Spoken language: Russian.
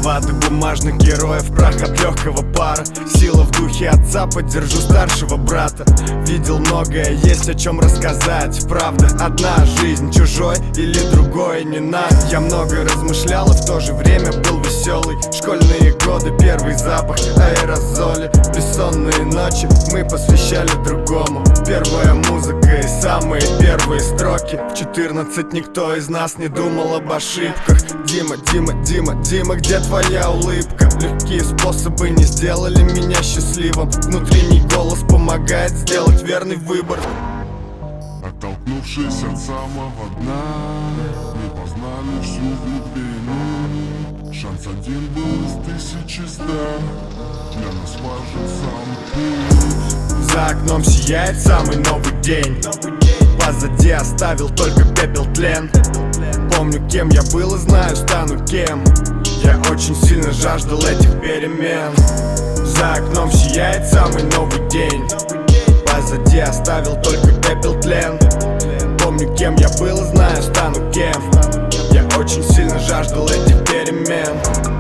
ваты бумажных героев, прах от легкого пара. Сила в духе отца, поддержу старшего брата. Видел многое, есть о чем рассказать. Правда одна, жизнь чужой или другой не надо. Я много размышлял и в то же время был веселый. Школьные годы, первый запах аэрозоли. Бессонные ночи мы посвящали другому. Первая музыка и самые первые строки. В 14 никто из нас не думал об ошибках. Дима, Дима, Дима, Дима, где твоя улыбка? Легкие способы не сделали меня счастливым. Внутренний голос помогает сделать верный выбор. Оттолкнувшись от самого дна, мы познали всю глубину. Шанс один был из 1000 для нас важен сам путь. За окном сияет самый новый день. Позади оставил только пепел, тлен. Помню, кем я был и знаю, стану кем. Я очень сильно жаждал этих перемен. За окном сияет самый новый день. Позади оставил только пепел, тлен. Помню, кем я был и знаю, стану кем. Я очень сильно жаждал этих перемен.